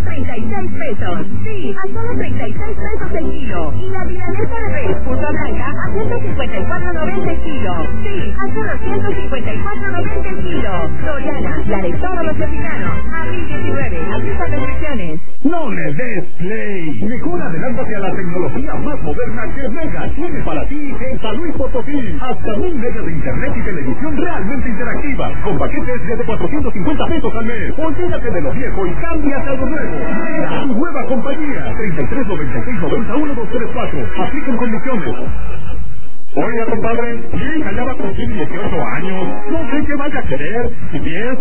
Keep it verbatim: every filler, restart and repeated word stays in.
treinta y seis pesos. Sí, a solo treinta y seis pesos el kilo. Y la milanesa de res punta blanca a ciento cincuenta y cuatro noventa el kilo. Sí, a solo ciento cincuenta y cuatro noventa el kilo. Soriana, la de todos los mexicanos. Abril diecinueve, aplica restricciones. No le des play. Mejor adelántate a la tecnología más moderna que Mega tiene para ti en San Luis Potosí. Hasta mil megas de internet y televisión realmente interactiva, con paquetes desde cuatrocientos cincuenta pesos al mes. Olvídate de lo viejo y cámbiate a lo nuevo. Mega, tu nueva compañía. treinta y tres noventa y seis noventa uno dos tres cuatro. Apliquen condiciones. Oiga, compadre, mi hija ya va a cumplir dieciocho años. No sé qué vaya a querer. Si piensa